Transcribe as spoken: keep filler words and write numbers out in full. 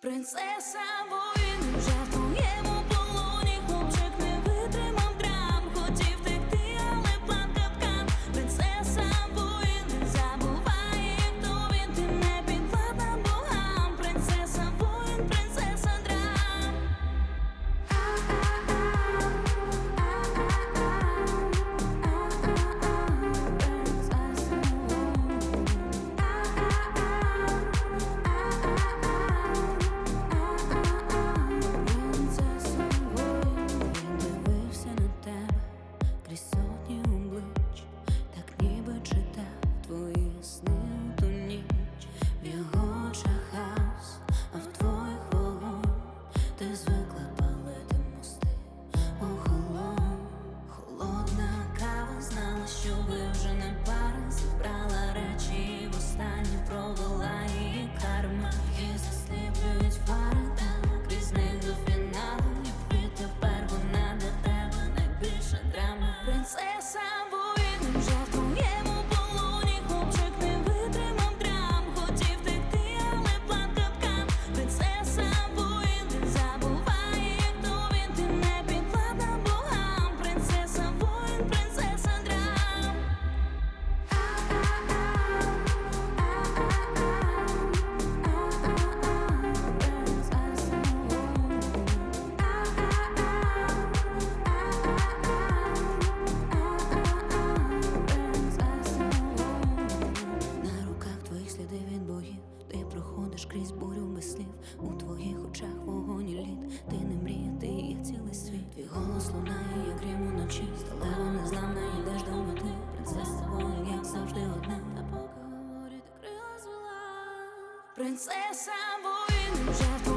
Принцеса воїн, вже в твоєму полоні. Хлопчик не витримав драм, хотів втекти, але план капкан. Принцеса воїн, не забуває, хто він, ти не підвладна богам. Принцеса воїн, принцеса драм. Крізь сотні облич, так ніби читав твої сни у ту ніч. В його очах хаос, а в твоїх вогонь. Ти звикла палити мости, охолонь. Холодна кава знала, що ви вже не пара. Зібрала речі і востаннє провела її карма. Її засліплюють фари, та крізь них до фіналу. Як відтепер вона для тебе найбільша драма. Принцеса воїн, вже в твоєму полоні. Хлопчик не витримав драм, хотів втекти, але план капкан. Принцеса воїн, не забуває, хто він, ти не підвладна богам. Принцеса воїн, принцеса драм. На руках твоїх сліди від боїв. Ти проходиш крізь бурю без слів. У твоїх очах вогонь і лід. Ти не мрія, ти є цілий світ. Твій голос лунає, як грім уночі. Сталева незламна, йдеш до мети. Принцеса воїн, як завжди одна. А поки говорить, ти крила звела. Принцеса воїн, вже в